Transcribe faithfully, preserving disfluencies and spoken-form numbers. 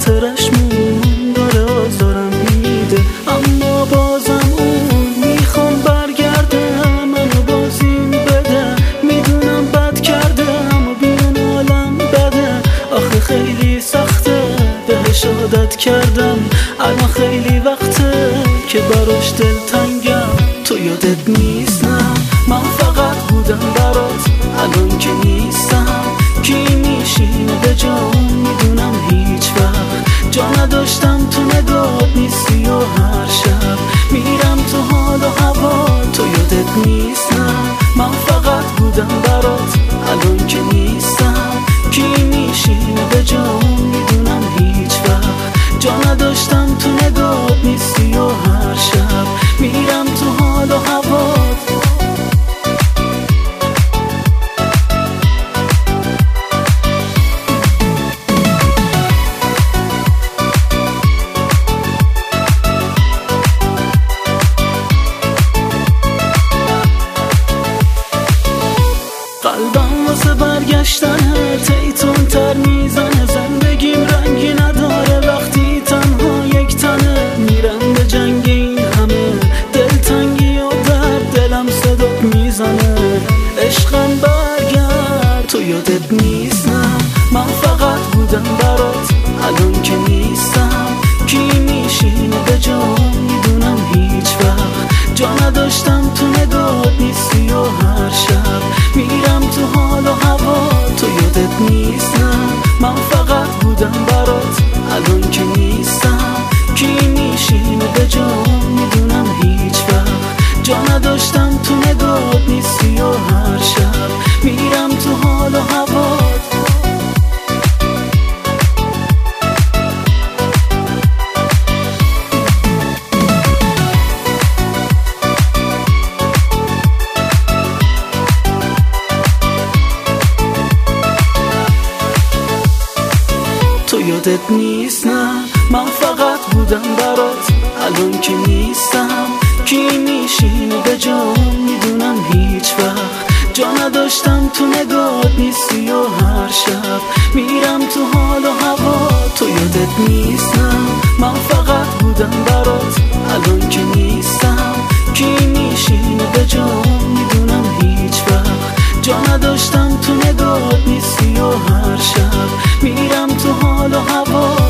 خاطرش مون داره آزارم میده، اما بازم اون میخوام برگرده، منو بازیم بده. میدونم بد کرده اما بیان عالم بده، آخه خیلی سخته بهش عادت کردم. الان خیلی وقته که براش دلتنگم. تو یادت نیست نه من فقط بودم برات، الان که نیستم کی میشینه به جام؟ میدونم هیچ وقت جا نداشتم، تو نگات نیستی و هر شب میرم تو حال و هوا. تو یادت نیست نه من فقط بودم برات، الان که نیستم کی میشینه به جام؟ میدونم هیچ وقت جا نداشتم، تو نگات نیستی و هر شب میرم تو حال و هوا. قلبم واسه برگشتنه تیتون تر میزنه، زندگیم رنگی نداره وقتی تنها یک تنه. میرم به جنگ این همه دلتنگی و درد، دلم صدات میزنه عشقم برگرد. تو یادت نیست نه من فقط بودم برات، الان که نیستم کی میشینه به جام؟ میدونم هیچ وقت جا نداشتم، تو نگات نیستی و هر شب میرم تو حال و هوا. تو یادت نیست نه من فقط بودم برات، الان که نیستم کی میشینه به جام؟ میدونم هیچ وقت جا نداشتم، تو نگات نیستی و هر شب میرم تو حال و هوا. تو یادت نیست نه من فقط بودم برات، الان که نیستم کی میشینه به جام؟ میدونم هیچ وقت جا نداشتم، تو نگات نیستی و هر شب میرم تو حال و هوا. تو یادت نیست نه من فقط بودم برات، الان که نیستم کی میشینه به جام؟ میدونم هیچ وقت جا نداشتم، تو نگات نیستی و هر شب میرم تو حال و هوا.